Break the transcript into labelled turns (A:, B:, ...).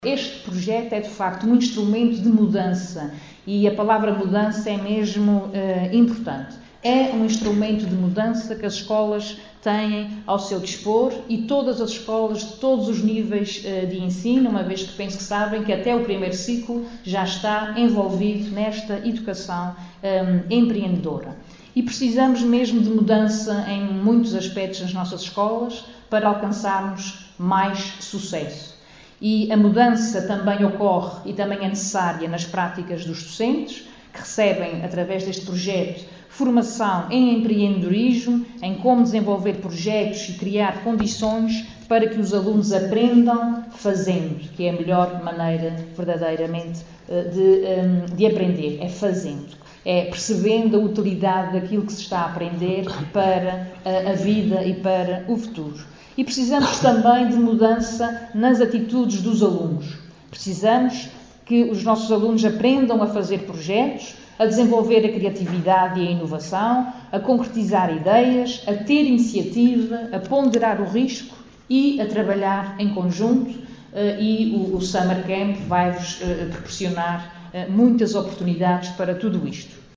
A: Este projeto é, de facto, um instrumento de mudança e a palavra mudança é mesmo importante. É um instrumento de mudança que as escolas têm ao seu dispor e todas as escolas de todos os níveis de ensino, uma vez que penso que sabem que até o primeiro ciclo já está envolvido nesta educação empreendedora. E precisamos mesmo de mudança em muitos aspectos nas nossas escolas para alcançarmos mais sucesso. E a mudança também ocorre e também é necessária nas práticas dos docentes, que recebem, através deste projeto, formação em empreendedorismo, em como desenvolver projetos e criar condições para que os aprendam fazendo, que é a melhor maneira verdadeiramente de aprender, é fazendo. É percebendo a utilidade daquilo que se está a aprender para a vida e para o futuro. E precisamos também de mudança nas atitudes dos alunos. Precisamos que os nossos alunos aprendam a fazer projetos, a desenvolver a criatividade e a inovação, a concretizar ideias, a ter iniciativa, a ponderar o risco e a trabalhar em conjunto. E o Summer Camp vai-vos proporcionar muitas oportunidades para tudo isto.